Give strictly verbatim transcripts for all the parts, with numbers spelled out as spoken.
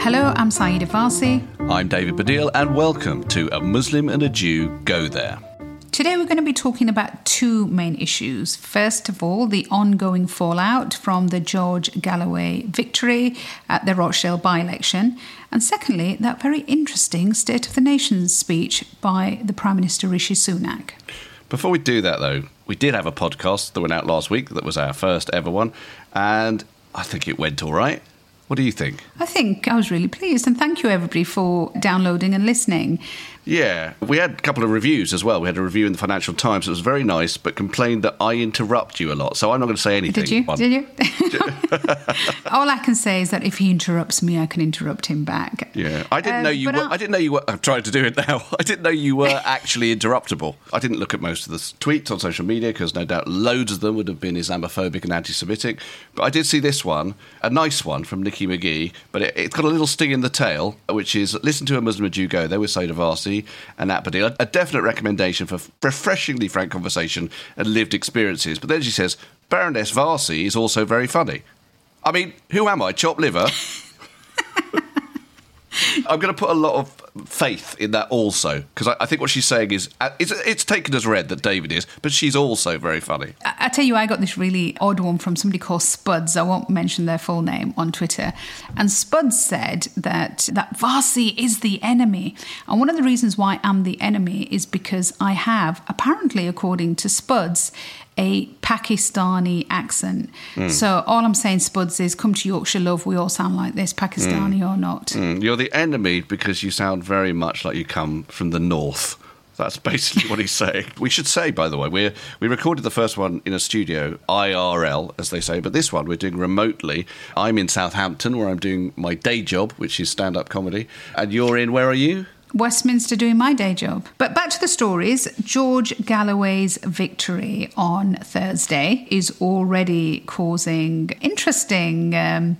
Hello, I'm Saeeda Farsi. I'm David Baddiel, and welcome to A Muslim and a Jew Go There. Today we're going to be talking about two main issues. First of all, the ongoing fallout from the George Galloway victory at the Rochdale by-election. And secondly, that very interesting State of the Nation speech by the Prime Minister Rishi Sunak. Before we do that, though, we did have a podcast that went out last week that was our first ever one, and I think it went all right. What do you think? I think I was really pleased, and thank you everybody for downloading and listening. Yeah, we had a couple of reviews as well. We had a review in the Financial Times that was very nice, but complained that I interrupt you a lot. So I'm not going to say anything. Did you? One. Did you? All I can say is that if he interrupts me, I can interrupt him back. Yeah, I didn't um, know you were. I... I didn't know you were. I'm trying to do it now. I didn't know you were actually interruptible. I didn't look at most of the tweets on social media because no doubt loads of them would have been Islamophobic and anti-Semitic. But I did see this one, a nice one from Nikki McGee, but it, it's got a little sting in the tail, which is listen to A Muslim and Jew Go There with Saeeda Farsi and Nat Baddiel. A definite recommendation for refreshingly frank conversation and lived experiences. But then she says, Baroness Farsi is also very funny. I mean, who am I, chopped liver? I'm going to put a lot of faith in that also, because I, I think what she's saying is, uh, it's, it's taken as read that David is, but she's also very funny. I, I tell you, I got this really odd one from somebody called Spuds. I won't mention their full name on Twitter. And Spuds said that, that Farsi is the enemy. And one of the reasons why I'm the enemy is because I have, apparently according to Spuds, a Pakistani accent. Mm. So all I'm saying, Spuds, is come to Yorkshire, love, we all sound like this, Pakistani mm. or not. Mm. You're the enemy because you sound very much like you come from the north. That's basically what he's saying. We should say, by the way, we we recorded the first one in a studio, I R L, as they say, but this one we're doing remotely. I'm in Southampton, where I'm doing my day job, which is stand-up comedy. And you're in, where are you? Westminster, doing my day job. But back to the stories. George Galloway's victory on Thursday is already causing interesting um,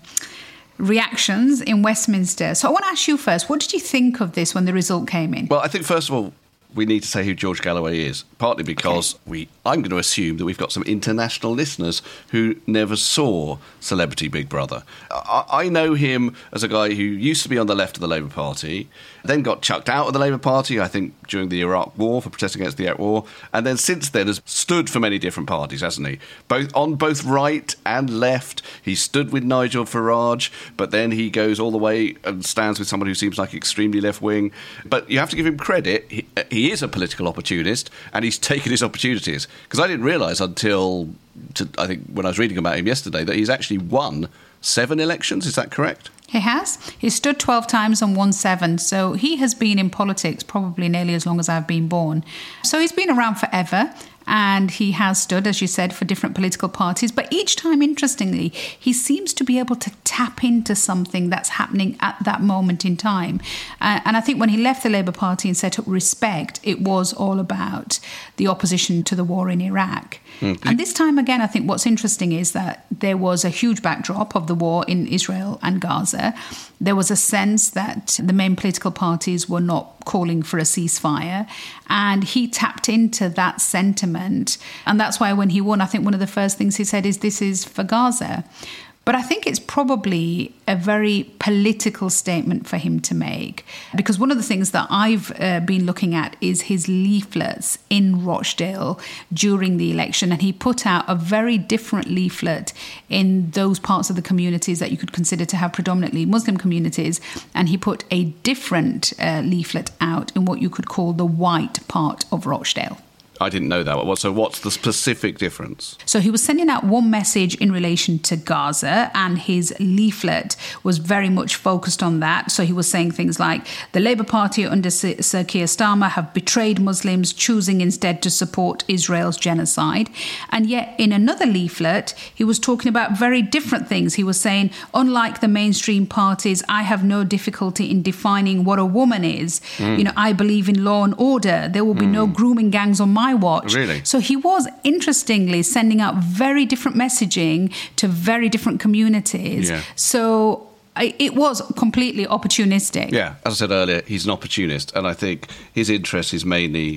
reactions in Westminster. So I want to ask you first, what did you think of this when the result came in? Well, I think, first of all, we need to say who George Galloway is, partly because okay. we I'm going to assume that we've got some international listeners who never saw Celebrity Big Brother. I, I know him as a guy who used to be on the left of the Labour Party, then got chucked out of the Labour Party, I think, during the Iraq War, for protesting against the Iraq War, and then since then has stood for many different parties, hasn't he? Both on both right and left. He stood with Nigel Farage, but then he goes all the way and stands with someone who seems like extremely left-wing. But you have to give him credit. He, he is a political opportunist, and he's taken his opportunities. Because I didn't realise until, to, I think, when I was reading about him yesterday, that he's actually won seven elections. Is that correct? He has. He stood twelve times and won seven. So he has been in politics probably nearly as long as I've been born. So he's been around forever. And he has stood, as you said, for different political parties. But each time, interestingly, he seems to be able to tap into something that's happening at that moment in time. Uh, and I think when he left the Labour Party and set up Respect, it was all about the opposition to the war in Iraq. Mm. And this time, again, I think what's interesting is that there was a huge backdrop of the war in Israel and Gaza. There was a sense that the main political parties were not calling for a ceasefire. And he tapped into that sentiment. And that's why when he won, I think one of the first things he said is, this is for Gaza. But I think it's probably a very political statement for him to make, because one of the things that I've uh, been looking at is his leaflets in Rochdale during the election. And he put out a very different leaflet in those parts of the communities that you could consider to have predominantly Muslim communities. And he put a different uh, leaflet out in what you could call the white part of Rochdale. I didn't know that. So what's the specific difference? So he was sending out one message in relation to Gaza, and his leaflet was very much focused on that. So he was saying things like, the Labour Party under Sir Keir Starmer have betrayed Muslims, choosing instead to support Israel's genocide. And yet in another leaflet, he was talking about very different things. He was saying, unlike the mainstream parties, I have no difficulty in defining what a woman is. Mm. You know, I believe in law and order. There will be mm. no grooming gangs on my watch. Really? So he was, interestingly, sending out very different messaging to very different communities. Yeah. So it was completely opportunistic. Yeah, as I said earlier, he's an opportunist, and I think his interest is mainly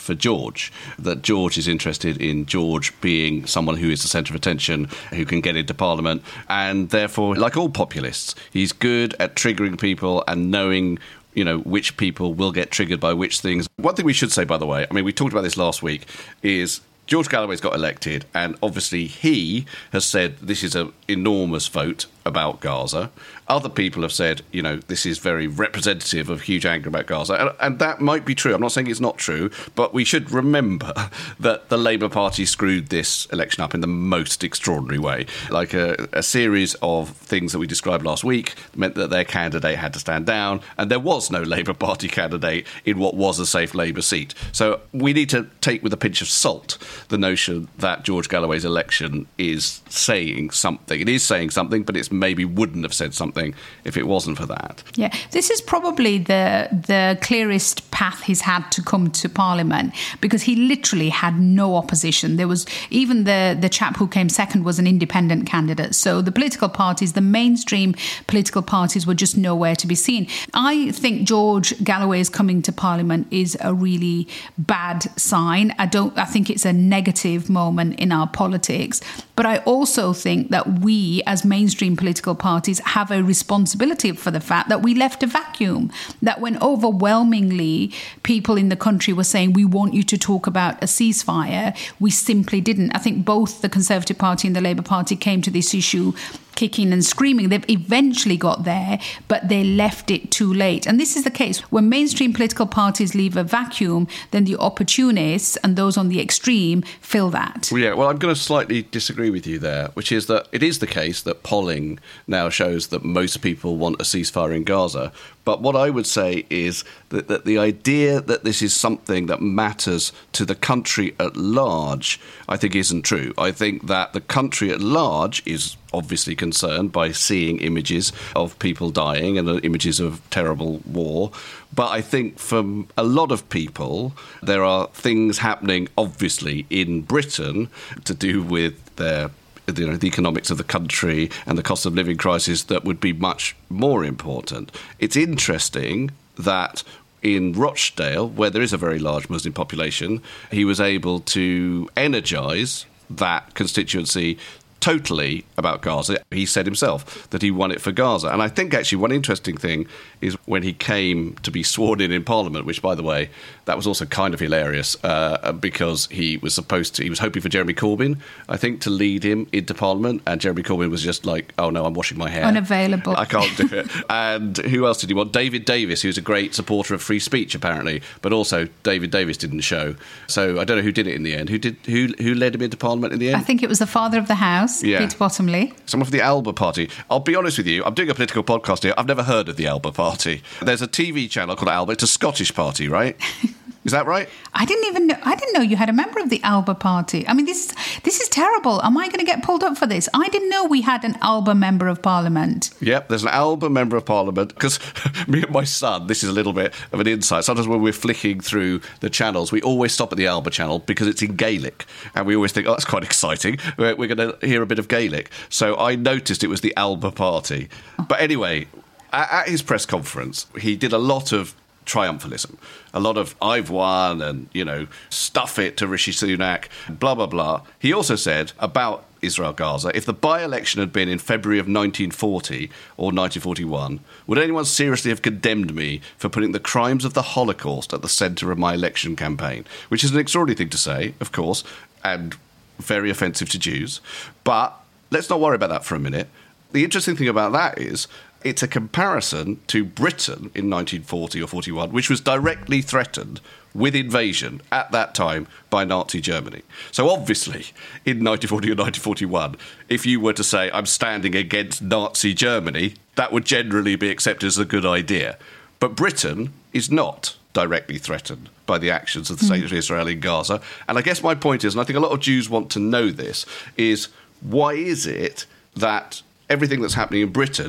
for George, that George is interested in George being someone who is the centre of attention, who can get into Parliament, and therefore, like all populists, he's good at triggering people and knowing, you know, which people will get triggered by which things. One thing we should say, by the way, I mean, we talked about this last week, is George Galloway's got elected, and obviously he has said this is an enormous vote about Gaza. Other people have said, you know, this is very representative of huge anger about Gaza. And, and that might be true. I'm not saying it's not true, but we should remember that the Labour Party screwed this election up in the most extraordinary way. Like a, a series of things that we described last week meant that their candidate had to stand down, and there was no Labour Party candidate in what was a safe Labour seat. So we need to take with a pinch of salt the notion that George Galloway's election is saying something. It is saying something, but it's maybe wouldn't have said something if it wasn't for that. Yeah, this is probably the the clearest path he's had to come to Parliament, because he literally had no opposition. There was even the the chap who came second was an independent candidate. So the political parties, the mainstream political parties, were just nowhere to be seen. I think George Galloway's coming to Parliament is a really bad sign. I don't. I think it's a negative moment in our politics. But I also think that we, as mainstream political parties, have a responsibility for the fact that we left a vacuum. That when overwhelmingly people in the country were saying, we want you to talk about a ceasefire, we simply didn't. I think both the Conservative Party and the Labour Party came to this issue kicking and screaming. They've eventually got there, but they left it too late. And this is the case. When mainstream political parties leave a vacuum, then the opportunists and those on the extreme fill that. Well, yeah, well, I'm going to slightly disagree with you there, which is that it is the case that polling now shows that most people want a ceasefire in Gaza. But what I would say is that, that the idea that this is something that matters to the country at large, I think isn't true. I think that the country at large is obviously concerned by seeing images of people dying and images of terrible war. But I think for a lot of people, there are things happening, obviously, in Britain to do with their You know, the economics of the country and the cost of living crisis that would be much more important. It's interesting that in Rochdale, where there is a very large Muslim population, he was able to energise that constituency totally about Gaza. He said himself that he won it for Gaza. And I think actually one interesting thing is when he came to be sworn in in Parliament, which, by the way, that was also kind of hilarious uh, because he was supposed to, he was hoping for Jeremy Corbyn, I think, to lead him into Parliament. And Jeremy Corbyn was just like, oh no, I'm washing my hair. Unavailable. I can't do it. And who else did he want? David Davis, who's a great supporter of free speech, apparently. But also David Davis didn't show. So I don't know who did it in the end. Who did? Who, who led him into Parliament in the end? I think it was the Father of the House, yeah. Peter Bottomley. Someone for the Alba Party. I'll be honest with you, I'm doing a political podcast here. I've never heard of the Alba Party. There's a T V channel called Alba. It's a Scottish party, right? Is that right? I didn't even know. I didn't know you had a member of the Alba Party. I mean, this this is terrible. Am I going to get pulled up for this? I didn't know we had an Alba member of Parliament. Yep, there's an Alba member of Parliament. Because me and my son, this is a little bit of an insight. Sometimes when we're flicking through the channels, we always stop at the Alba channel because it's in Gaelic, and we always think, oh, that's quite exciting. We're, we're going to hear a bit of Gaelic. So I noticed it was the Alba Party. But anyway, at, at his press conference, he did a lot of triumphalism, a lot of I've won and, you know, stuff it to Rishi Sunak, blah, blah, blah. He also said about Israel Gaza, if the by-election had been in February of nineteen forty or nineteen forty-one, would anyone seriously have condemned me for putting the crimes of the Holocaust at the centre of my election campaign? Which is an extraordinary thing to say, of course, and very offensive to Jews. But let's not worry about that for a minute. The interesting thing about that is it's a comparison to Britain in nineteen forty or forty-one, which was directly threatened with invasion at that time by Nazi Germany. So obviously, in nineteen forty or nineteen forty-one, if you were to say, I'm standing against Nazi Germany, that would generally be accepted as a good idea. But Britain is not directly threatened by the actions of the state of Israel in Gaza. And I guess my point is, and I think a lot of Jews want to know this, is why is it that everything that's happening in Britain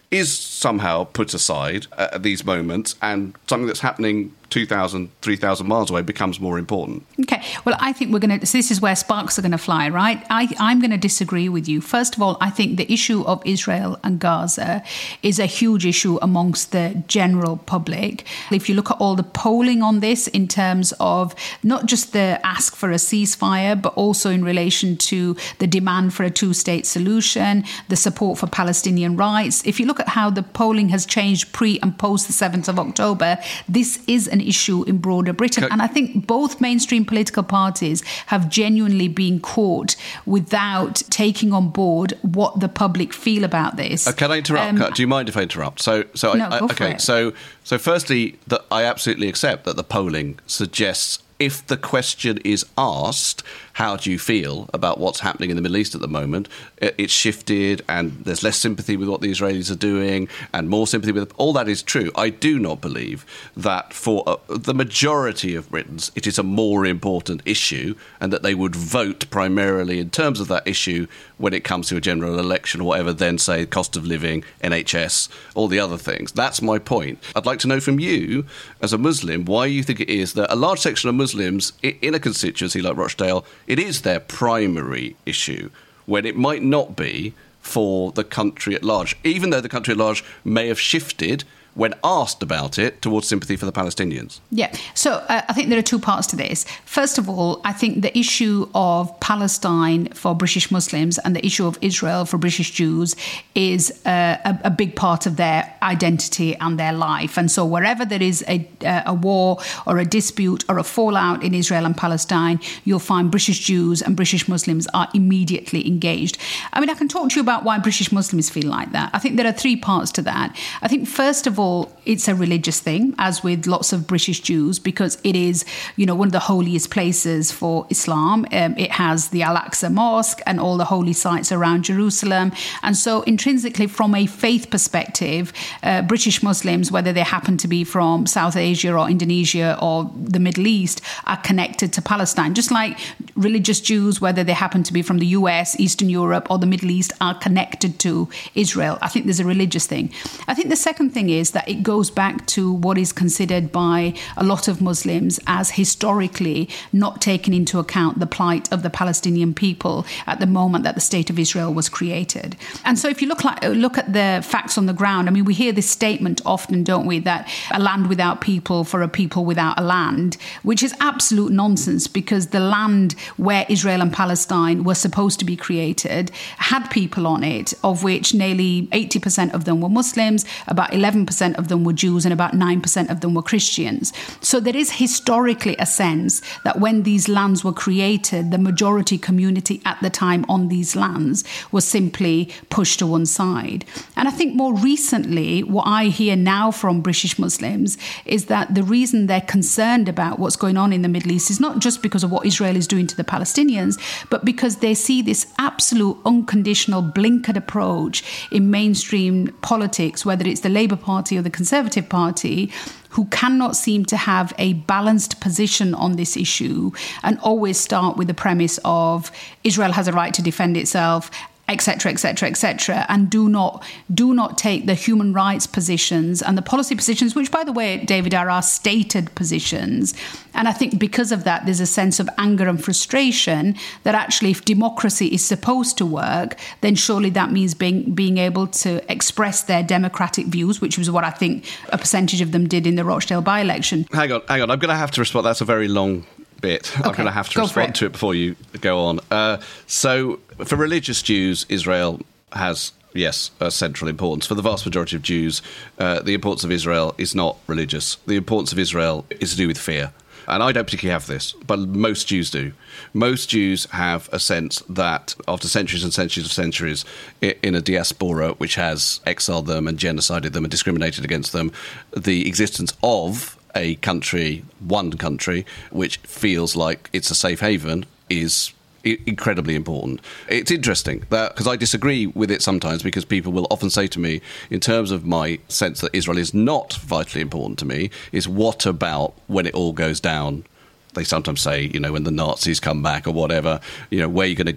is somehow put aside at these moments, and something that's happening two thousand, three thousand miles away becomes more important. Okay, well, I think we're going to, so this is where sparks are going to fly, right? I, I'm going to disagree with you. First of all, I think the issue of Israel and Gaza is a huge issue amongst the general public. If you look at all the polling on this in terms of not just the ask for a ceasefire, but also in relation to the demand for a two-state solution, the support for Palestinian rights. If you look at how the polling has changed pre and post the seventh of October, this is an issue in broader Britain. Okay. And I think both mainstream political parties have genuinely been caught without taking on board what the public feel about this. Uh, can I interrupt? Um, Do you mind if I interrupt? So, so no, I, I, go okay. for it. So, so firstly, that I absolutely accept that the polling suggests, if the question is asked, how do you feel about what's happening in the Middle East at the moment, it's shifted and there's less sympathy with what the Israelis are doing and more sympathy with... All that is true. I do not believe that for uh, the majority of Britons it is a more important issue and that they would vote primarily in terms of that issue when it comes to a general election or whatever, then say cost of living, N H S, all the other things. That's my point. I'd like to know from you, as a Muslim, why you think it is that a large section of Muslims in a constituency like Rochdale, it is their primary issue, when it might not be for the country at large, even though the country at large may have shifted when asked about it towards sympathy for the Palestinians. Yeah, so uh, I think there are two parts to this. First of all, I think the issue of Palestine for British Muslims and the issue of Israel for British Jews is uh, a, a big part of their identity and their life. And so wherever there is a, a war or a dispute or a fallout in Israel and Palestine, you'll find British Jews and British Muslims are immediately engaged. I mean, I can talk to you about why British Muslims feel like that. I think there are three parts to that. I think, first of all, it's a religious thing, as with lots of British Jews, because it is, you know, one of the holiest places for Islam. Um, it has the Al-Aqsa Mosque and all the holy sites around Jerusalem. And so intrinsically, from a faith perspective, uh, British Muslims, whether they happen to be from South Asia or Indonesia or the Middle East, are connected to Palestine. Just like religious Jews, whether they happen to be from the U S, Eastern Europe or the Middle East, are connected to Israel. I think there's a religious thing. I think the second thing is that it goes back to what is considered by a lot of Muslims as historically not taking into account the plight of the Palestinian people at the moment that the State of Israel was created. And so if you look like look at the facts on the ground, I mean, we hear this statement often, don't we, that a land without people for a people without a land, which is absolute nonsense, because the land where Israel and Palestine were supposed to be created had people on it, of which nearly eighty percent of them were Muslims, about eleven percent of them were Jews, and about nine percent of them were Christians. So there is historically a sense that when these lands were created, the majority community at the time on these lands was simply pushed to one side. And I think more recently, what I hear now from British Muslims is that the reason they're concerned about what's going on in the Middle East is not just because of what Israel is doing to the Palestinians, but because they see this absolute unconditional blinkered approach in mainstream politics, whether it's the Labour Party or the Conservative Party, who cannot seem to have a balanced position on this issue and always start with the premise of Israel has a right to defend itself, et cetera, et cetera, et cetera, and do not do not take the human rights positions and the policy positions, which, by the way, David, are our stated positions. And I think because of that, there's a sense of anger and frustration that actually, if democracy is supposed to work, then surely that means being being able to express their democratic views, which was what I think a percentage of them did in the Rochdale by-election. Hang on, hang on. I'm going to have to respond. That's a very long bit. Okay, I'm going to have to respond to it before you go on. Uh, so, for religious Jews, Israel has, yes, a central importance. For the vast majority of Jews, uh, the importance of Israel is not religious. The importance of Israel is to do with fear. And I don't particularly have this, but most Jews do. Most Jews have a sense that after centuries and centuries of centuries in a diaspora which has exiled them and genocided them and discriminated against them, the existence of a country, one country, which feels like it's a safe haven is incredibly important. It's interesting that, because I disagree with it sometimes, because people will often say to me, in terms of my sense that Israel is not vitally important to me, is what about when it all goes down? They sometimes say, you know, when the Nazis come back or whatever, you know, where are you going to go?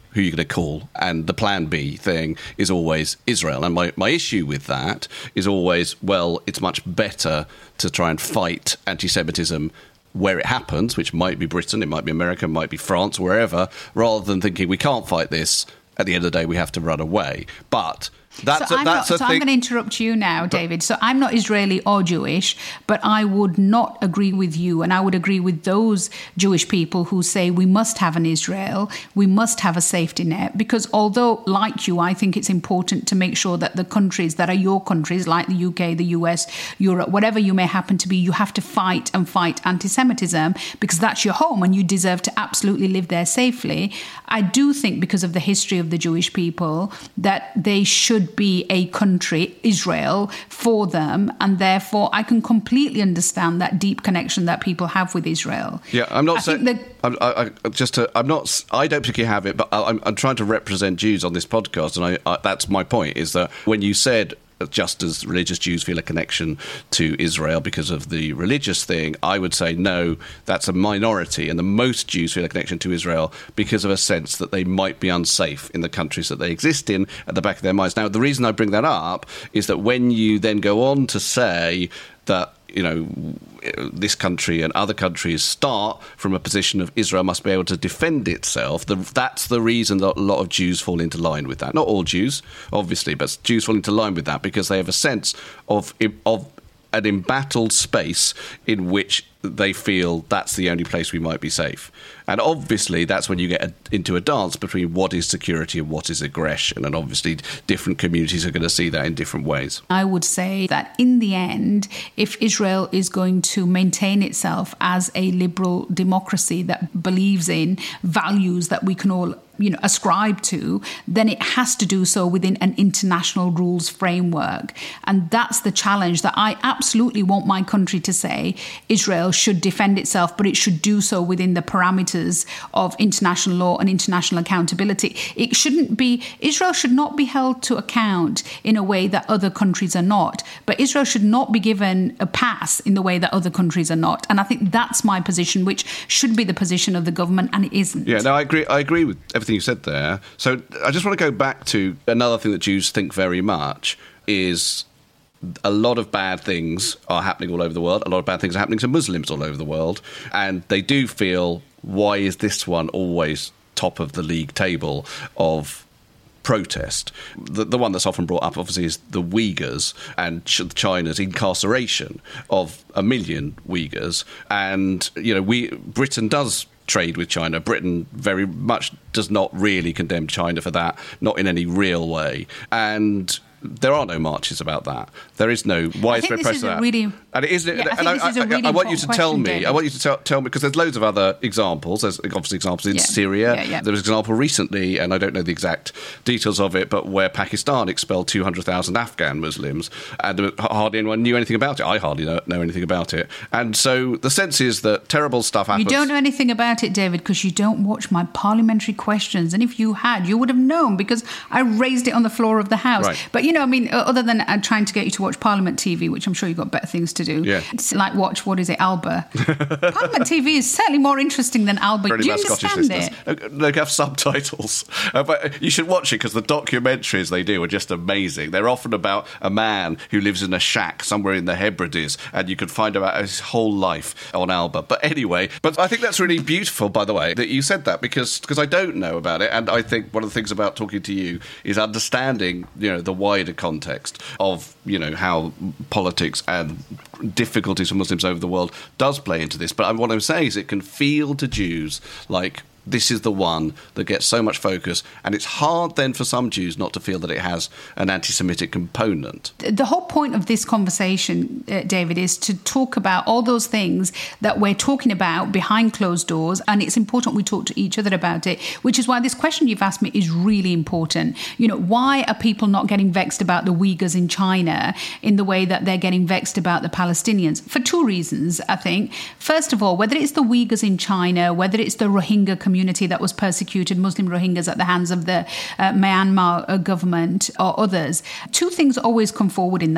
who you're going to call. And the plan B thing is always Israel. And my, my issue with that is always, well, it's much better to try and fight anti-Semitism where it happens, which might be Britain, it might be America, it might be France, wherever, rather than thinking we can't fight this. At the end of the day, we have to run away. But that's so a, I'm that's not, a so thing. I'm going to interrupt you now, David. So I'm not Israeli or Jewish, but I would not agree with you, and I would agree with those Jewish people who say we must have an Israel, we must have a safety net, because although, like you, I think it's important to make sure that the countries that are your countries, like the U K, the U S, Europe, whatever you may happen to be, you have to fight and fight anti-Semitism because that's your home and you deserve to absolutely live there safely. I do think because of the history of the Jewish people that they should be a country, Israel, for them, and therefore I can completely understand that deep connection that people have with Israel. Yeah, I'm not I saying. think that- I'm, I, I, just to, I'm not. I don't particularly have it, but I, I'm, I'm trying to represent Jews on this podcast, and I, I, that's my point. Is that when you said, just as religious Jews feel a connection to Israel because of the religious thing, I would say no, that's a minority, and the most Jews feel a connection to Israel because of a sense that they might be unsafe in the countries that they exist in at the back of their minds. Now, the reason I bring that up is that when you then go on to say that, you know, this country and other countries start from a position of Israel must be able to defend itself, the, that's the reason that a lot of Jews fall into line with that. Not all Jews, obviously, but Jews fall into line with that because they have a sense of of an embattled space in which they feel that's the only place we might be safe. And obviously that's when you get a, into a dance between what is security and what is aggression. And obviously different communities are going to see that in different ways. I would say that in the end, if Israel is going to maintain itself as a liberal democracy that believes in values that we can all, you know, ascribe to, then it has to do so within an international rules framework. And that's the challenge that I absolutely want my country to say. Israel should defend itself, but it should do so within the parameters of international law and international accountability. It shouldn't be, Israel should not be held to account in a way that other countries are not, but Israel should not be given a pass in the way that other countries are not. And I think that's my position, which should be the position of the government, and it isn't. Yeah, no, I agree. I agree with everything you said there. So I just want to go back to another thing that Jews think very much is a lot of bad things are happening all over the world. A lot of bad things are happening to Muslims all over the world. And they do feel, why is this one always top of the league table of protest? The, the one that's often brought up, obviously, is the Uyghurs and China's incarceration of a million Uyghurs. And, you know, we Britain does trade with China. Britain very much does not really condemn China for that, not in any real way. And there are no marches about that. There is no widespread press about that. Really, and it is. yeah, and I, I, I, really I want you to tell question, me. David. I want you to tell, tell me because there's loads of other examples. There's obviously examples in yeah. Syria. Yeah, yeah. There was an example recently, and I don't know the exact details of it, but where Pakistan expelled two hundred thousand Afghan Muslims, and hardly anyone knew anything about it. I hardly know, know anything about it. And so the sense is that terrible stuff happens. You don't know anything about it, David, because you don't watch my parliamentary questions. And if you had, you would have known because I raised it on the floor of the House. Right. But, you know, I mean, other than uh, trying to get you to watch Parliament T V, which I'm sure you've got better things to do. Yeah. It's like watch, what is it, Alba? Parliament T V is certainly more interesting than Alba. For any Do you of our Scottish understand listeners. it? They have subtitles. Uh, but you should watch it because the documentaries they do are just amazing. They're often about a man who lives in a shack somewhere in the Hebrides, and you can find out his whole life on Alba. But anyway, but I think that's really beautiful, by the way, that you said that because because I don't know about it. And I think one of the things about talking to you is understanding, you know, the wider context of, you know, how politics and difficulties for Muslims over the world does play into this. But what I'm saying is it can feel to Jews like this is the one that gets so much focus, and it's hard then for some Jews not to feel that it has an anti-Semitic component. The whole point of this conversation, uh, David, is to talk about all those things that we're talking about behind closed doors, and it's important we talk to each other about it, which is why this question you've asked me is really important. You know, why are people not getting vexed about the Uyghurs in China in the way that they're getting vexed about the Palestinians? For two reasons, I think. First of all, whether it's the Uyghurs in China, whether it's the Rohingya community that was persecuted, Muslim Rohingyas at the hands of the uh, Myanmar uh, government or others, two things always come forward in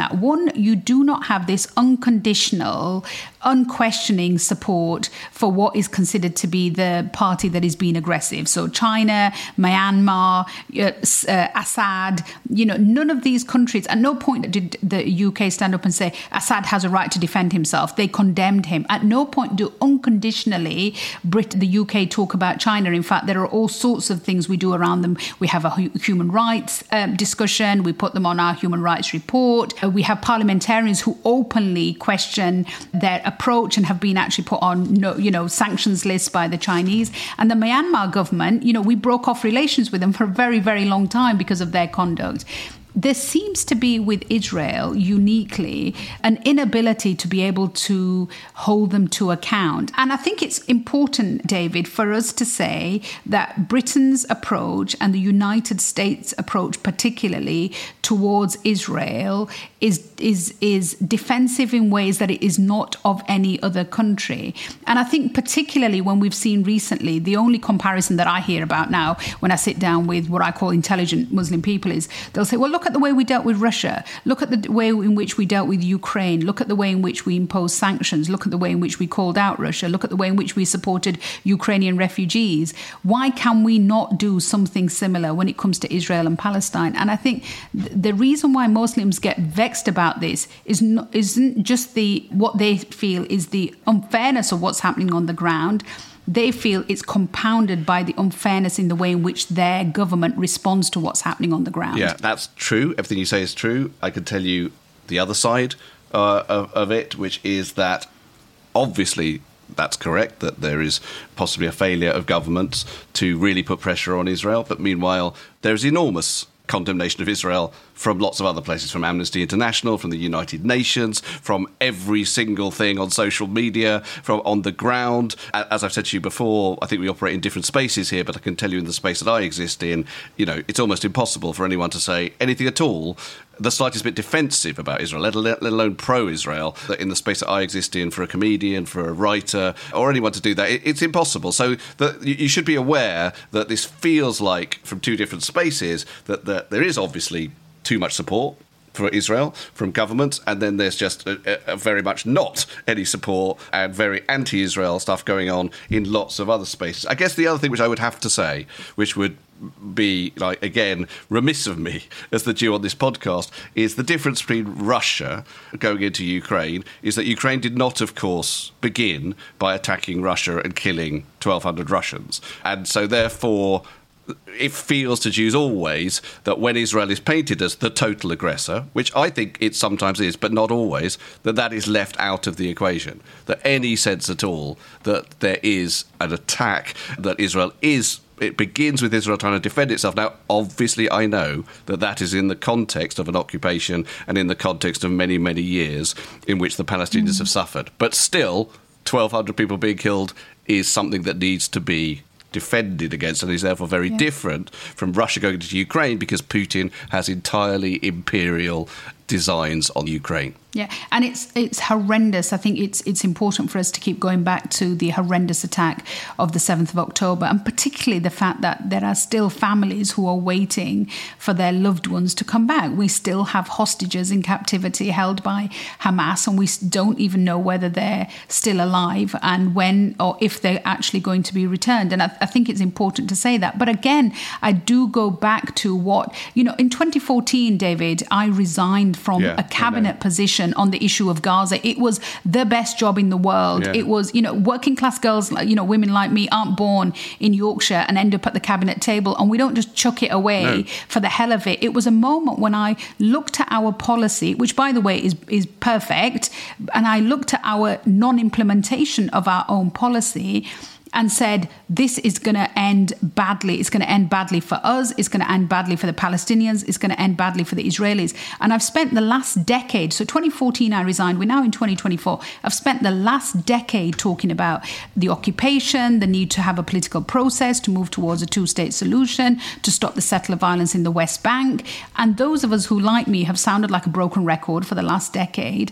that. One, you do not have this unconditional, unquestioning support for what is considered to be the party that is being aggressive. So China, Myanmar, uh, uh, Assad, you know, none of these countries, at no point did the U K stand up and say Assad has a right to defend himself. They condemned him. At no point do unconditionally Brit- the U K talk about China. In fact, there are all sorts of things we do around them. We have a hu- human rights um, discussion. We put them on our human rights report. Uh, we have parliamentarians who openly question their approach and have been actually put on, no, you know, sanctions lists by the Chinese. And the Myanmar government, you know, we broke off relations with them for a very, very long time because of their conduct. There seems to be with Israel uniquely an inability to be able to hold them to account. And I think it's important, David, for us to say that Britain's approach and the United States approach particularly towards Israel is is is defensive in ways that it is not of any other country. And I think particularly when we've seen recently, the only comparison that I hear about now when I sit down with what I call intelligent Muslim people is they'll say, well, look at the way we dealt with Russia. Look at the way in which we dealt with Ukraine. Look at the way in which we imposed sanctions. Look at the way in which we called out Russia. Look at the way in which we supported Ukrainian refugees. Why can we not do something similar when it comes to Israel and Palestine? And I think th- the reason why Muslims get vexed about this is not, isn't just the what they feel is the unfairness of what's happening on the ground. They feel it's compounded by the unfairness in the way in which their government responds to what's happening on the ground. Yeah, that's true. Everything you say is true. I can tell you the other side uh, of, of it, which is that obviously that's correct, that there is possibly a failure of governments to really put pressure on Israel. But meanwhile, there's enormous condemnation of Israel from lots of other places, from Amnesty International, from the United Nations, from every single thing on social media, from on the ground. As I've said to you before, I think we operate in different spaces here, but I can tell you in the space that I exist in, you know, it's almost impossible for anyone to say anything at all the slightest bit defensive about Israel, let alone pro-Israel, that in the space that I exist in, for a comedian, for a writer, or anyone to do that, it's impossible. So that you should be aware that this feels like, from two different spaces, that, that there is obviously too much support for Israel from governments, and then there's just a, a very much not any support and very anti-Israel stuff going on in lots of other spaces. I guess the other thing which I would have to say, which would be, like, again, remiss of me as the Jew on this podcast, is the difference between Russia going into Ukraine is that Ukraine did not, of course, begin by attacking Russia and killing twelve hundred Russians. And so, therefore, it feels to Jews always that when Israel is painted as the total aggressor, which I think it sometimes is, but not always, that that is left out of the equation. That any sense at all that there is an attack, that Israel is, it begins with Israel trying to defend itself. Now, obviously, I know that that is in the context of an occupation and in the context of many, many years in which the Palestinians mm. have suffered. But still, twelve hundred people being killed is something that needs to be defended against, and is therefore very yeah. different from Russia going into Ukraine, because Putin has entirely imperial designs on Ukraine. Yeah, and it's it's horrendous. I think it's it's important for us to keep going back to the horrendous attack of the seventh of October, and particularly the fact that there are still families who are waiting for their loved ones to come back. We still have hostages in captivity held by Hamas, and we don't even know whether they're still alive and when or if they're actually going to be returned. And I, I think it's important to say that. But again, I do go back to what, you know, in twenty fourteen, David, I resigned from yeah, a cabinet position on the issue of Gaza. It was the best job in the world. Yeah. It was, you know, working class girls, you know, women like me aren't born in Yorkshire and end up at the cabinet table, and we don't just chuck it away no. for the hell of it. It was a moment when I looked at our policy, which, by the way, is is perfect, and I looked at our non-implementation of our own policy and said, this is going to end badly. It's going to end badly for us. It's going to end badly for the Palestinians. It's going to end badly for the Israelis. And I've spent the last decade, so twenty fourteen I resigned, we're now in twenty twenty-four. I've spent the last decade talking about the occupation, the need to have a political process to move towards a two-state solution, to stop the settler violence in the West Bank. And those of us who, like me, have sounded like a broken record for the last decade,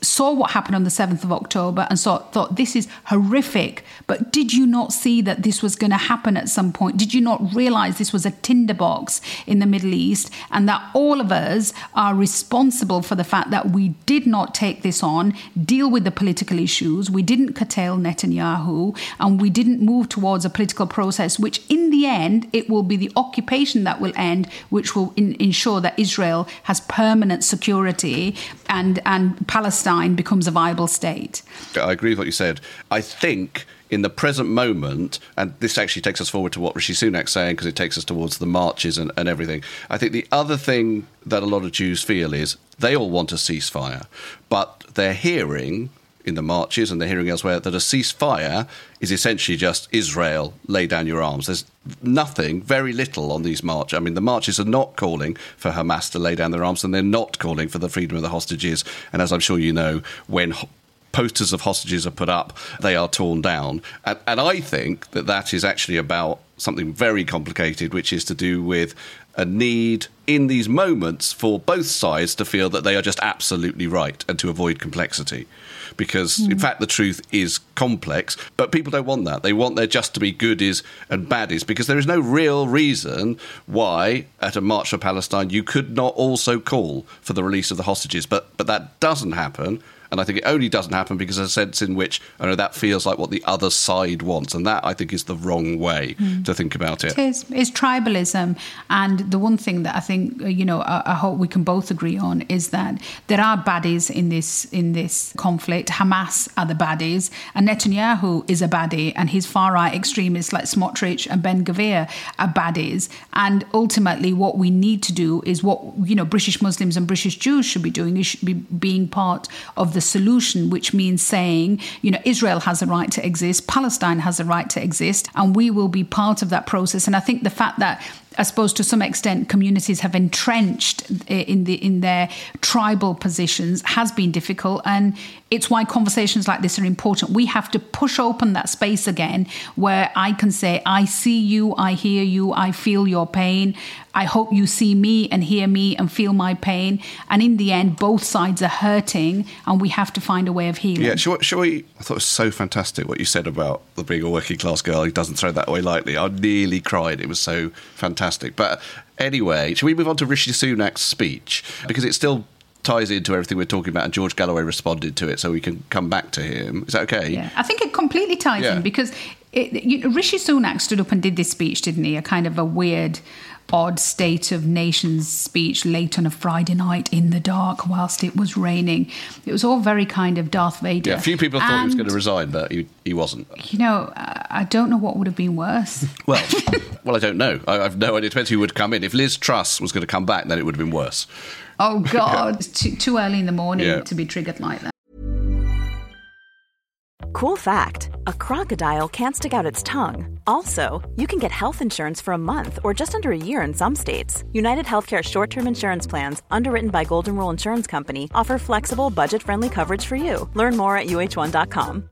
saw what happened on the seventh of October and saw, thought this is horrific. But did you not see that this was going to happen at some point? Did you not realize this was a tinderbox in the Middle East and that all of us are responsible for the fact that we did not take this on, deal with the political issues, we didn't curtail Netanyahu, and we didn't move towards a political process, which in the end, it will be the occupation that will end, which will in, ensure that Israel has permanent security and, and Palestine becomes a viable state. I agree with what you said. I think in the present moment, and this actually takes us forward to what Rishi Sunak's saying, because it takes us towards the marches and, and everything. I think the other thing that a lot of Jews feel is they all want a ceasefire, but they're hearing in the marches and they're hearing elsewhere that a ceasefire is essentially just Israel, lay down your arms. There's nothing, very little on these marches. I mean, the marches are not calling for Hamas to lay down their arms, and they're not calling for the freedom of the hostages. And as I'm sure you know, when ho- posters of hostages are put up, they are torn down. And, and I think that that is actually about something very complicated, which is to do with a need in these moments for both sides to feel that they are just absolutely right and to avoid complexity. Because, mm. in fact, the truth is complex, but people don't want that. They want there just to be goodies and baddies, because there is no real reason why, at a March for Palestine, you could not also call for the release of the hostages. But but that doesn't happen. And I think it only doesn't happen because of a sense in which, I know, that feels like what the other side wants. And that, I think, is the wrong way mm. to think about it. It is. It's tribalism. And the one thing that I think, you know, I, I hope we can both agree on is that there are baddies in this in this conflict. Hamas are the baddies. And Netanyahu is a baddie. And his far-right extremists like Smotrich and Ben Gvir are baddies. And ultimately, what we need to do is what, you know, British Muslims and British Jews should be doing. Is should be being part of the solution, which means saying, you know, Israel has a right to exist, Palestine has a right to exist, and we will be part of that process. And I think the fact that, I suppose, to some extent, communities have entrenched in the in their tribal positions has been difficult, and it's why conversations like this are important. We have to push open that space again where I can say, I see you, I hear you, I feel your pain. I hope you see me and hear me and feel my pain. And in the end, both sides are hurting, and we have to find a way of healing. Yeah, shall, shall we? I thought it was so fantastic what you said about the being a working class girl who doesn't throw that away lightly. I nearly cried. It was so fantastic. But anyway, shall we move on to Rishi Sunak's speech? Because it still ties into everything we're talking about, and George Galloway responded to it, so we can come back to him. Is that okay? Yeah, I think it completely ties yeah. in, because it, you know, Rishi Sunak stood up and did this speech, didn't he? A kind of a weird, odd State of Nations speech late on a Friday night in the dark whilst it was raining. It was all very kind of Darth Vader. Yeah, a few people thought and, he was going to resign, but he, he wasn't. You know, I don't know what would have been worse. Well, well, I don't know. I, I've no idea. It depends who would come in. If Liz Truss was going to come back, then it would have been worse. Oh, God. It's too, too early in the morning yeah. to be triggered like that. Cool fact, a crocodile can't stick out its tongue. Also, you can get health insurance for a month or just under a year in some states. United Healthcare short-term insurance plans, underwritten by Golden Rule Insurance Company, offer flexible, budget-friendly coverage for you. Learn more at U H one dot com.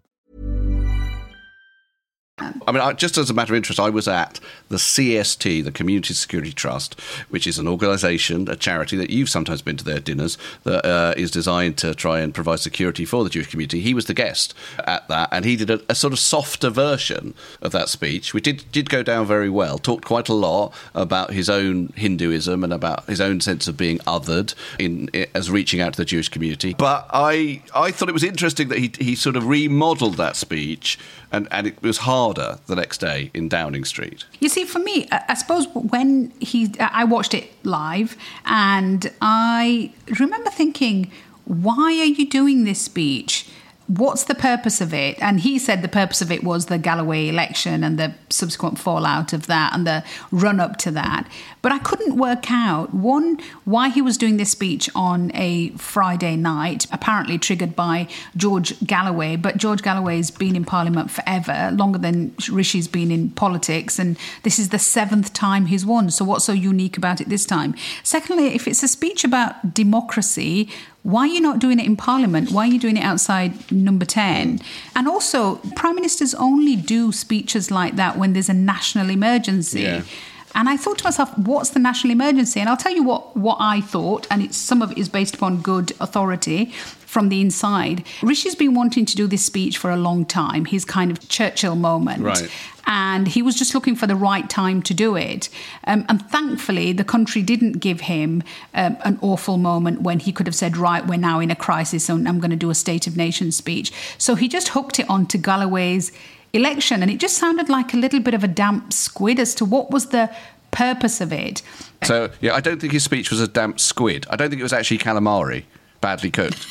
I mean, I, just as a matter of interest, I was at the C S T, the Community Security Trust, which is an organisation, a charity that you've sometimes been to their dinners, that uh, is designed to try and provide security for the Jewish community. He was the guest at that, and he did a, a sort of softer version of that speech, which did, did go down very well, talked quite a lot about his own Hinduism and about his own sense of being othered in, in as reaching out to the Jewish community. But I, I thought it was interesting that he, he sort of remodelled that speech, and, and it was harder the next day in Downing Street. You see, for me, I suppose when he, I watched it live, and I remember thinking, why are you doing this speech? What's the purpose of it? And he said the purpose of it was the Galloway election and the subsequent fallout of that and the run-up to that. But I couldn't work out, one, why he was doing this speech on a Friday night, apparently triggered by George Galloway. But George Galloway's been in Parliament forever, longer than Rishi's been in politics. And this is the seventh time he's won. So what's so unique about it this time? Secondly, if it's a speech about democracy, why are you not doing it in Parliament? Why are you doing it outside Number ten? And also, Prime Ministers only do speeches like that when there's a national emergency. Yeah. And I thought to myself, what's the national emergency? And I'll tell you what, what I thought, and it's, some of it is based upon good authority from the inside. Rishi's been wanting to do this speech for a long time, his kind of Churchill moment. Right. And he was just looking for the right time to do it. Um, and thankfully, the country didn't give him um, an awful moment when he could have said, right, we're now in a crisis and I'm going to do a State of Nations speech. So he just hooked it onto Galloway's election. And it just sounded like a little bit of a damp squid as to what was the purpose of it. So, yeah, I don't think his speech was a damp squid. I don't think it was actually calamari, badly cooked.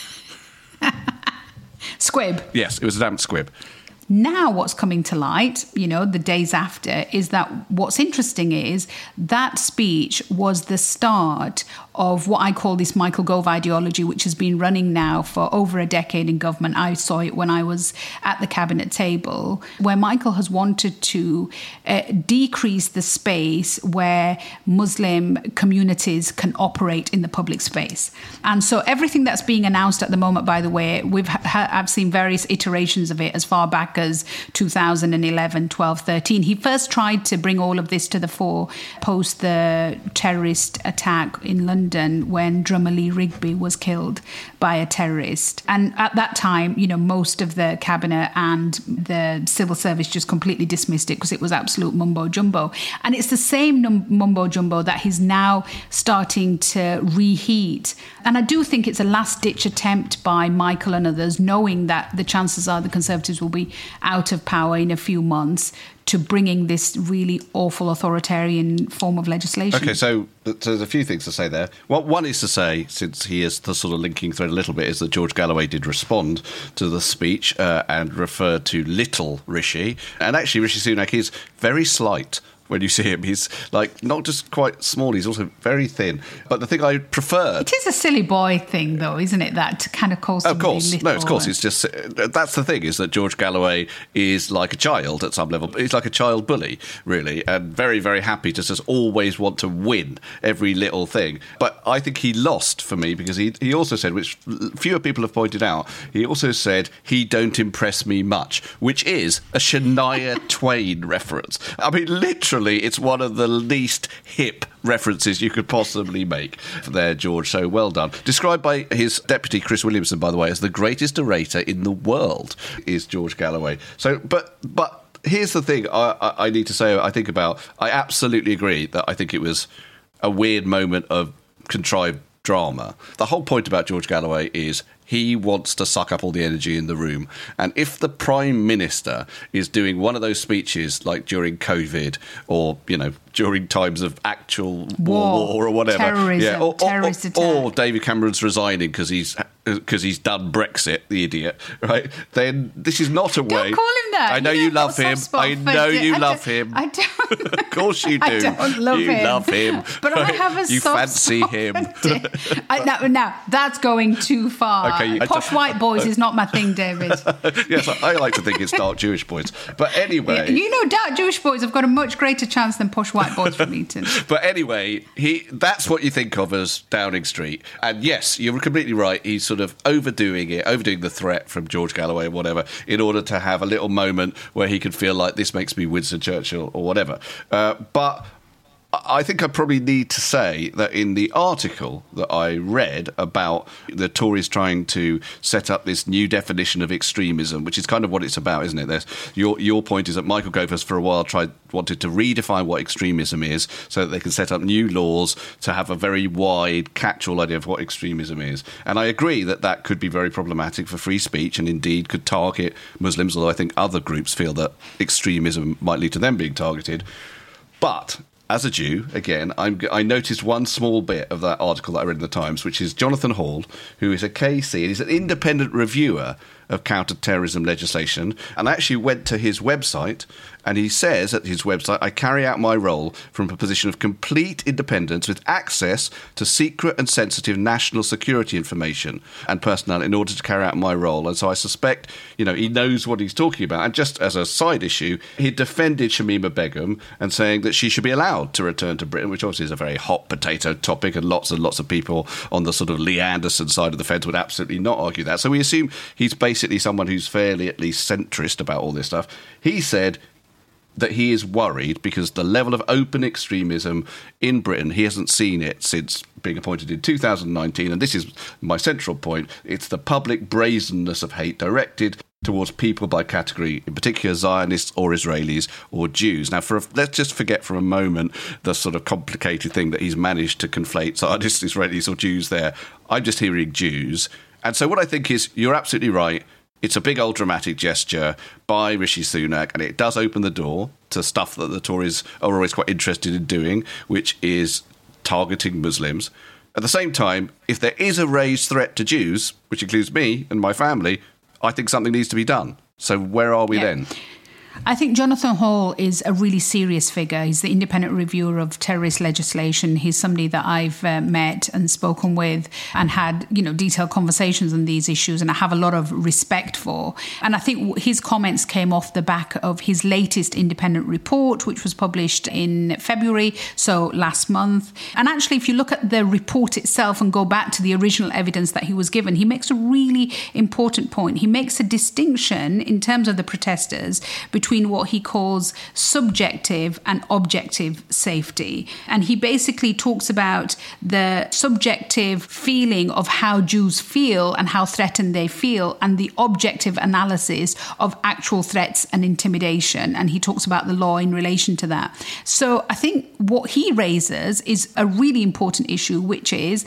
Squib. Yes, it was a damp squib. Now what's coming to light, you know, the days after, is that what's interesting is that speech was the start of what I call this Michael Gove ideology, which has been running now for over a decade in government. I saw it when I was at the cabinet table, where Michael has wanted to uh, decrease the space where Muslim communities can operate in the public space. And so everything that's being announced at the moment, by the way, we've ha- I've seen various iterations of it as far back as two thousand eleven, twelve, thirteen. He first tried to bring all of this to the fore post the terrorist attack in London, when drummer Lee Rigby was killed by a terrorist. And at that time, you know, most of the cabinet and the civil service just completely dismissed it because it was absolute mumbo jumbo. And it's the same num- mumbo jumbo that he's now starting to reheat. And I do think it's a last-ditch attempt by Michael and others, knowing that the chances are the Conservatives will be out of power in a few months, to bringing this really awful authoritarian form of legislation. OK, so, so there's a few things to say there. Well, one is to say, since he is the sort of linking thread a little bit, is that George Galloway did respond to the speech uh, and referred to little Rishi. And actually, Rishi Sunak is very slight. When you see him, he's like not just quite small, he's also very thin. But the thing I prefer... It is a silly boy thing, though, isn't it, that to kind of call somebody Of course, little. no, of course, it's just... That's the thing, is that George Galloway is like a child at some level. He's like a child bully, really, and very, very happy to just always want to win every little thing. But I think he lost for me, because he, he also said, which fewer people have pointed out, he also said, he don't impress me much, which is a Shania Twain reference. I mean, literally, it's one of the least hip references you could possibly make there, George. So well done. Described by his deputy, Chris Williamson, by the way, as the greatest orator in the world, is George Galloway. So, but, but here's the thing I, I, I need to say, I think about, I absolutely agree that I think it was a weird moment of contrived drama. The whole point about George Galloway is he wants to suck up all the energy in the room. And if the Prime Minister is doing one of those speeches like during COVID or, you know, during times of actual war, war or whatever. Terrorism, yeah, or, terrorist or, attack. Or David Cameron's resigning because he's because he's done Brexit, the idiot, right? Then this is not a way... Don't call him that. I know you, you love him. I know you I love him. I don't... Of course you do. I don't love you him. You love him. But right? I have a You soft fancy spot him. I, now, now, that's going too far. Okay, I Posh just- white boys is not my thing, David. Yes, I like to think it's dark Jewish boys. But anyway... You know, dark Jewish boys have got a much greater chance than posh white boys from Eton. But anyway, he that's what you think of as Downing Street. And yes, you're completely right. He's sort of overdoing it, overdoing the threat from George Galloway or whatever, in order to have a little moment where he could feel like this makes me Winston Churchill or whatever. Uh, but I think I probably need to say that in the article that I read about the Tories trying to set up this new definition of extremism, which is kind of what it's about, isn't it? There's, your your point is that Michael Gove has for a while tried wanted to redefine what extremism is so that they can set up new laws to have a very wide catch-all idea of what extremism is. And I agree that that could be very problematic for free speech and indeed could target Muslims, although I think other groups feel that extremism might lead to them being targeted. But... as a Jew, again, I'm, I noticed one small bit of that article that I read in the Times, which is Jonathan Hall, who is a K C, and he's an independent reviewer of counter-terrorism legislation, and I actually went to his website, and he says at his website, I carry out my role from a position of complete independence with access to secret and sensitive national security information and personnel in order to carry out my role. And so I suspect, you know, he knows what he's talking about. And just as a side issue, he defended Shamima Begum and saying that she should be allowed to return to Britain, which obviously is a very hot potato topic, and lots and lots of people on the sort of Lee Anderson side of the fence would absolutely not argue that. So we assume he's basically someone who's fairly at least centrist about all this stuff. He said, that he is worried because the level of open extremism in Britain, he hasn't seen it since being appointed in two thousand nineteen. And this is my central point. It's the public brazenness of hate directed towards people by category, in particular Zionists or Israelis or Jews. Now, for a, let's just forget for a moment the sort of complicated thing that he's managed to conflate Zionists, Israelis or Jews there. I'm just hearing Jews. And so what I think is, you're absolutely right. It's a big old dramatic gesture by Rishi Sunak, and it does open the door to stuff that the Tories are always quite interested in doing, which is targeting Muslims. At the same time, if there is a raised threat to Jews, which includes me and my family, I think something needs to be done. So where are we yeah. then? I think Jonathan Hall is a really serious figure. He's the independent reviewer of terrorist legislation. He's somebody that I've uh, met and spoken with and had, you know, detailed conversations on these issues, and I have a lot of respect for. And I think his comments came off the back of his latest independent report, which was published in February, so last month. And actually, if you look at the report itself and go back to the original evidence that he was given, he makes a really important point. He makes a distinction in terms of the protesters between what he calls subjective and objective safety. And he basically talks about the subjective feeling of how Jews feel and how threatened they feel, and the objective analysis of actual threats and intimidation. And he talks about the law in relation to that. So I think what he raises is a really important issue, which is,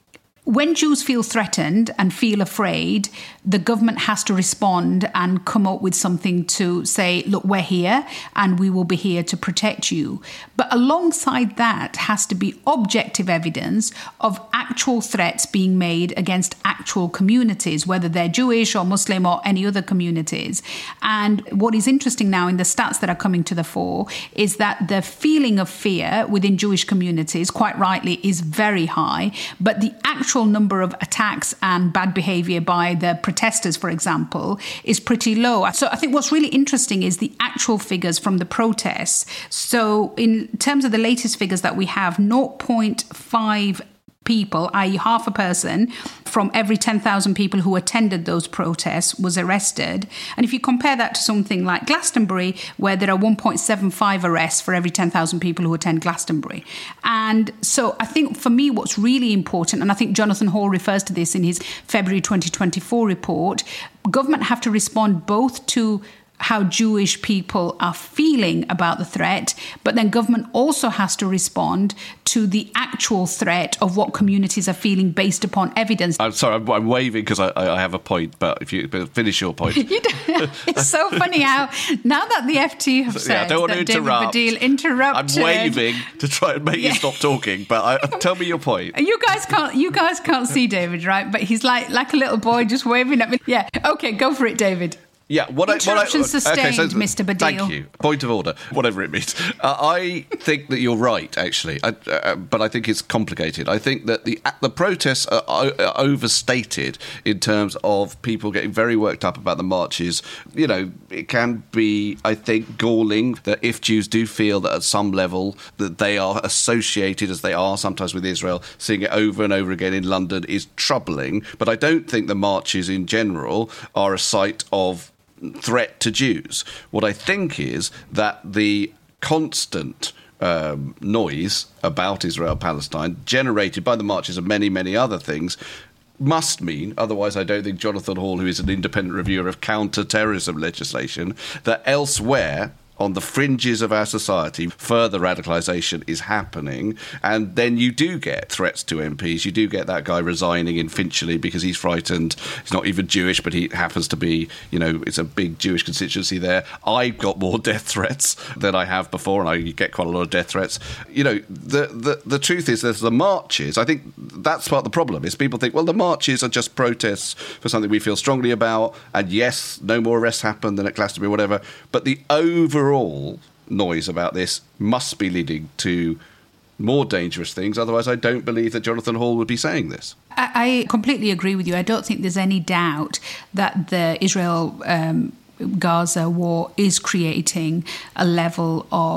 when Jews feel threatened and feel afraid, the government has to respond and come up with something to say, look, we're here and we will be here to protect you. But alongside that has to be objective evidence of actual threats being made against actual communities, whether they're Jewish or Muslim or any other communities. And what is interesting now in the stats that are coming to the fore is that the feeling of fear within Jewish communities, quite rightly, is very high, but the actual number of attacks and bad behaviour by the protesters, for example, is pretty low. So I think what's really interesting is the actual figures from the protests. So in terms of the latest figures that we have, zero point five people, that is half a person, from every ten thousand people who attended those protests was arrested. And if you compare that to something like Glastonbury, where there are one point seven five arrests for every ten thousand people who attend Glastonbury. And so I think for me what's really important, and I think Jonathan Hall refers to this in his February twenty twenty-four report, government have to respond both to how Jewish people are feeling about the threat, but then government also has to respond to the actual threat of what communities are feeling based upon evidence. I'm sorry, I'm, I'm waving because I, I have a point, but if you but finish your point. you it's so funny how, now that the F T have said yeah, I don't want that to interrupt. David Baddiel interrupted. I'm waving to try and make yeah. you stop talking, but I, tell me your point. You guys can't you guys can't see David, right? But he's like, like a little boy just waving at me. Yeah, okay, go for it, David. Yeah, what Interruption I, what I, sustained, okay, so, Mister Baddiel. Thank you. Point of order, whatever it means. Uh, I think that you're right, actually, I, uh, but I think it's complicated. I think that the the protests are, are overstated in terms of people getting very worked up about the marches. You know, it can be, I think, galling that if Jews do feel that at some level that they are associated, as they are sometimes with Israel, seeing it over and over again in London is troubling. But I don't think the marches in general are a site of threat to Jews. What I think is that the constant um, noise about Israel-Palestine generated by the marches and many, many other things must mean, otherwise I don't think Jonathan Hall, who is an independent reviewer of counter-terrorism legislation, that elsewhere on the fringes of our society, further radicalisation is happening, and then you do get threats to M Ps. You do get that guy resigning in Finchley because he's frightened. He's not even Jewish, but he happens to be, you know, it's a big Jewish constituency there. I've got more death threats than I have before, and I get quite a lot of death threats. You know, the the, the truth is there's the marches. I think that's part of the problem, is people think, well, the marches are just protests for something we feel strongly about, and yes, no more arrests happen than at Glastonbury, whatever, but the overall Overall noise about this must be leading to more dangerous things. Otherwise, I don't believe that Jonathan Hall would be saying this. I, I completely agree with you. I don't think there's any doubt that the Israel um, Gaza war is creating a level of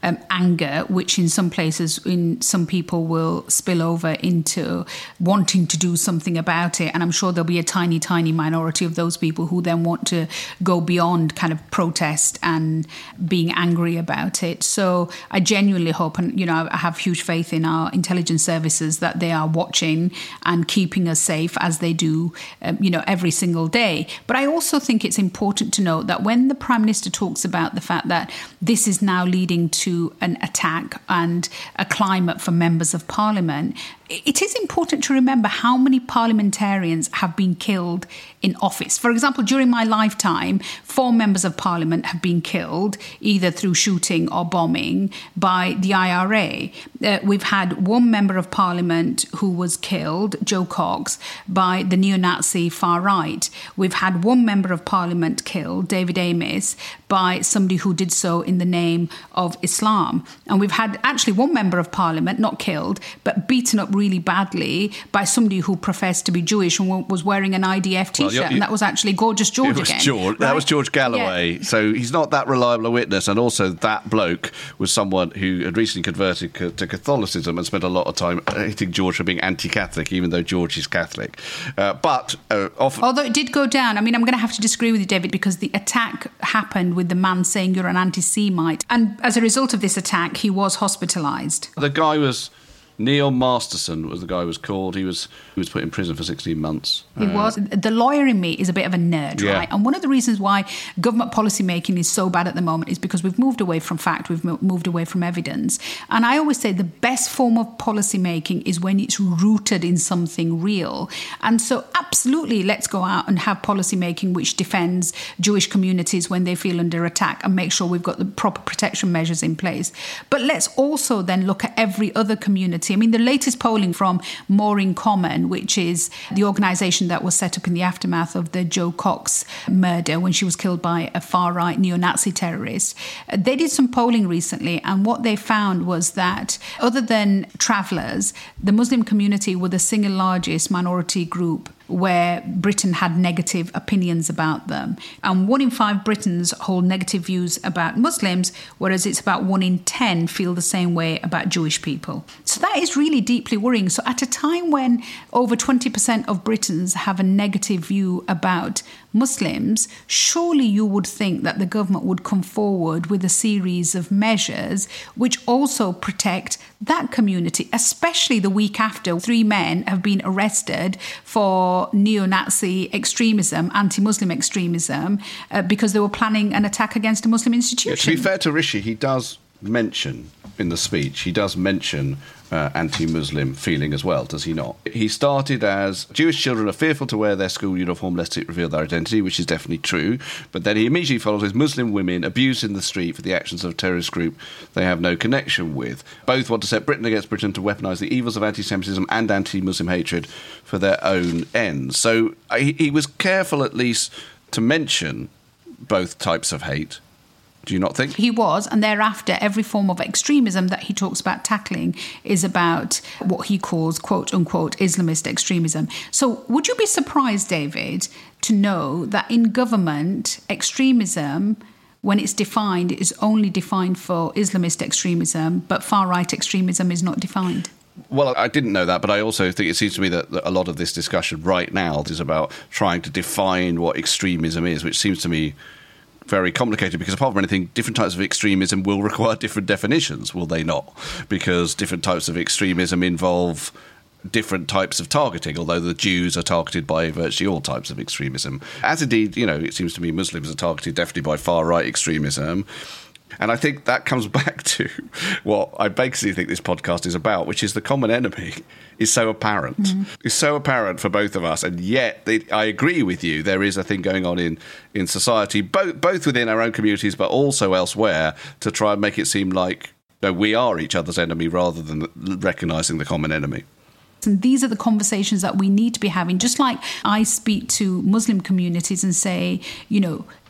um, anger, which in some places, in some people will spill over into wanting to do something about it. And I'm sure there'll be a tiny, tiny minority of those people who then want to go beyond kind of protest and being angry about it. So I genuinely hope, and, you know, I have huge faith in our intelligence services that they are watching and keeping us safe as they do, um, you know, every single day. But I also think it's important to note that when the Prime Minister talks about the fact that this is now leading to an attack and a climate for members of Parliament, it is important to remember how many parliamentarians have been killed in office. For example, during my lifetime, four members of Parliament have been killed, either through shooting or bombing, by the I R A. Uh, we've had one member of Parliament who was killed, Jo Cox, by the neo-Nazi far right. We've had one member of Parliament killed, David Amess, by somebody who did so in the name of Islam. And we've had actually one member of Parliament, not killed, but beaten up really badly by somebody who professed to be Jewish and was wearing an I D F T-shirt, well, and that was actually Gorgeous George it was again. George, right? That was George Galloway. Yeah. So he's not that reliable a witness, and also that bloke was someone who had recently converted to Catholicism and spent a lot of time hitting George for being anti-Catholic, even though George is Catholic. Uh, but uh, often... Although it did go down, I mean, I'm going to have to disagree with you, David, because the attack happened with the man saying you're an anti-Semite, and as a result of this attack, he was hospitalised. The guy was... Neil Masterson was the guy who was called. He was he was put in prison for sixteen months. He uh, was. The lawyer in me is a bit of a nerd, yeah. right? And one of the reasons why government policy making is so bad at the moment is because we've moved away from fact, we've moved away from evidence. And I always say the best form of policy making is when it's rooted in something real. And so absolutely, let's go out and have policy making which defends Jewish communities when they feel under attack and make sure we've got the proper protection measures in place. But let's also then look at every other community. I mean, the latest polling from More in Common, which is the organisation that was set up in the aftermath of the Jo Cox murder when she was killed by a far-right neo-Nazi terrorist, they did some polling recently, and what they found was that other than travellers, the Muslim community were the single largest minority group where Britain had negative opinions about them. And one in five Britons hold negative views about Muslims, whereas it's about one in ten feel the same way about Jewish people. So that is really deeply worrying. So at a time when over twenty percent of Britons have a negative view about Muslims, surely you would think that the government would come forward with a series of measures which also protect that community, especially the week after three men have been arrested for neo-Nazi extremism, anti-Muslim extremism, uh, because they were planning an attack against a Muslim institution. Yeah, to be fair to Rishi, he does mention in the speech, he does mention uh, anti-Muslim feeling as well, does he not? He started as Jewish children are fearful to wear their school uniform lest it reveal their identity, which is definitely true. But then he immediately follows with Muslim women abused in the street for the actions of a terrorist group they have no connection with. Both want to set Britain against Britain to weaponise the evils of anti-Semitism and anti-Muslim hatred for their own ends. So uh, he, he was careful at least to mention both types of hate. Do you not think? He was, and thereafter every form of extremism that he talks about tackling is about what he calls quote-unquote Islamist extremism. So would you be surprised, David, to know that in government, extremism, when it's defined, is only defined for Islamist extremism, but far-right extremism is not defined? Well, I didn't know that, but I also think it seems to me that, that a lot of this discussion right now is about trying to define what extremism is, which seems to me very complicated, because apart from anything, different types of extremism will require different definitions, will they not? Because different types of extremism involve different types of targeting, although the Jews are targeted by virtually all types of extremism. As indeed, you know, it seems to me Muslims are targeted definitely by far-right extremism. And I think that comes back to what I basically think this podcast is about, which is the common enemy is so apparent. Mm. It's so apparent for both of us. And yet, it, I agree with you, there is a thing going on in, in society, both, both within our own communities, but also elsewhere, to try and make it seem like, you know, we are each other's enemy rather than recognising the common enemy. And these are the conversations that we need to be having. Just like I speak to Muslim communities and say, you know,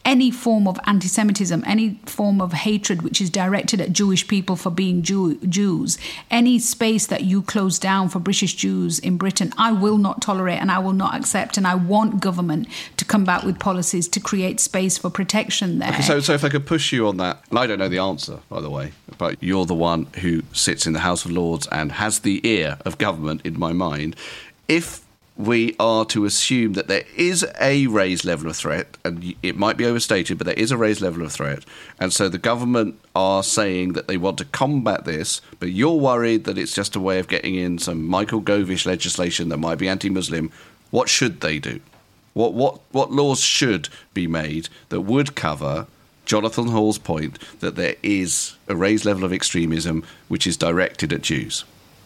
any form of anti-Semitism, any form of hatred which is directed at Jewish people for being Jew- Jews, any space that you close down for British Jews in Britain, I will not tolerate and I will not accept. And I want government to come back with policies to create space for protection there. Okay, so, so if I could push you on that, and I don't know the answer, by the way, but you're the one who sits in the House of Lords and has the ear of government in my mind. If we are to assume that there is a raised level of threat, and it might be overstated, but there is a raised level of threat, and so the government are saying that they want to combat this, but you're worried that it's just a way of getting in some Michael Govish legislation that might be anti-Muslim, what should they do? What what what laws should be made that would cover Jonathan Hall's point that there is a raised level of extremism which is directed at Jews?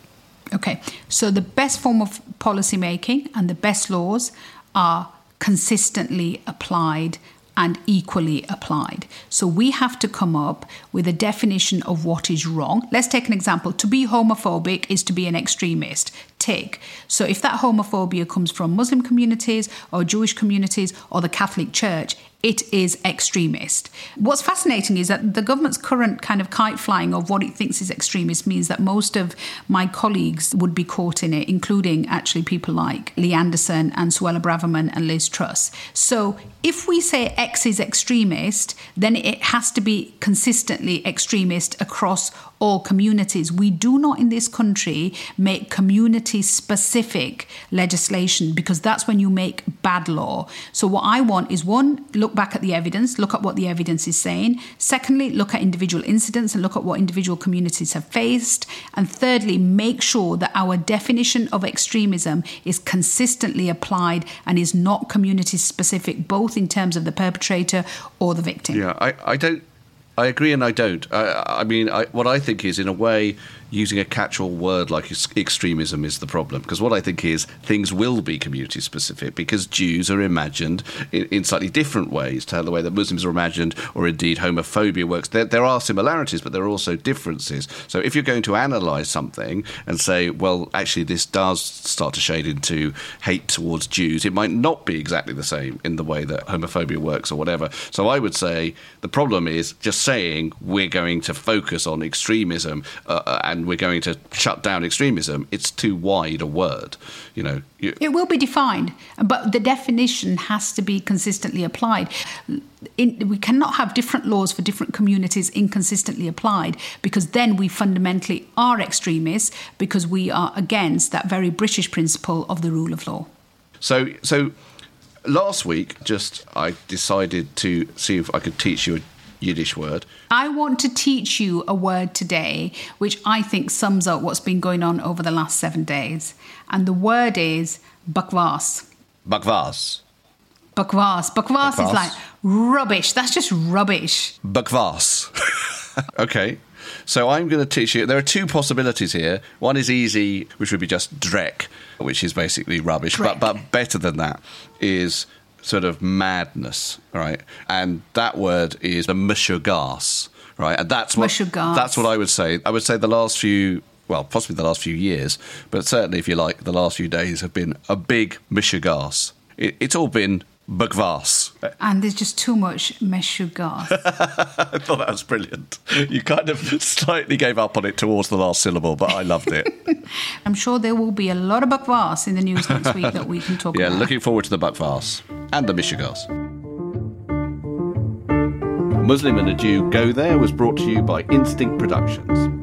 Okay, so the best form of policy making and the best laws are consistently applied and equally applied. So we have to come up with a definition of what is wrong. Let's take an example. To be homophobic is to be an extremist. Tick. So if that homophobia comes from Muslim communities or Jewish communities or the Catholic Church, it is extremist. What's fascinating is that the government's current kind of kite flying of what it thinks is extremist means that most of my colleagues would be caught in it, including actually people like Lee Anderson and Suella Braverman and Liz Truss. So if we say X is extremist, then it has to be consistently extremist across all communities. We do not in this country make community-specific legislation because that's when you make bad law. So what I want is, one, look back at the evidence, look at what the evidence is saying. Secondly, look at individual incidents and look at what individual communities have faced. And thirdly, make sure that our definition of extremism is consistently applied and is not community-specific, both in terms of the perpetrator or the victim. Yeah, I, I don't... I agree and I don't. I, I mean, I, what I think is, in a way, using a catch-all word like extremism is the problem. Because what I think is things will be community-specific because Jews are imagined in, in slightly different ways to the way that Muslims are imagined, or indeed homophobia works. There, there are similarities, but there are also differences. So if you're going to analyse something and say, well, actually this does start to shade into hate towards Jews, it might not be exactly the same in the way that homophobia works or whatever. So I would say the problem is just saying we're going to focus on extremism uh, and we're going to shut down extremism. It's too wide a word, you know. You- it will be defined, but the definition has to be consistently applied. In, we cannot have different laws for different communities inconsistently applied, because then we fundamentally are extremists because we are against that very British principle of the rule of law. So, so last week, just I decided to see if I could teach you a Yiddish word. I want to teach you a word today which I think sums up what's been going on over the last seven days. And the word is bakvas. Bakvas. Bakvas. Bakvas is like rubbish. That's just rubbish. Bakvas. Okay. So I'm going to teach you. There are two possibilities here. One is easy, which would be just dreck, which is basically rubbish. But, but better than that is sort of madness, right? And that word is the mishugas, right? And that's what Mishugas. That's what I would say. I would say the last few, well, possibly the last few years, but certainly, if you like, the last few days have been a big mishugas. It, it's all been bakvas. And there's just too much meshugas. I thought that was brilliant. You kind of slightly gave up on it towards the last syllable, but I loved it. I'm sure there will be a lot of bakvas in the news next week that we can talk yeah, about. Yeah, looking forward to the bakvas and the mishugas. Muslim and a Jew Go There was brought to you by Instinct Productions.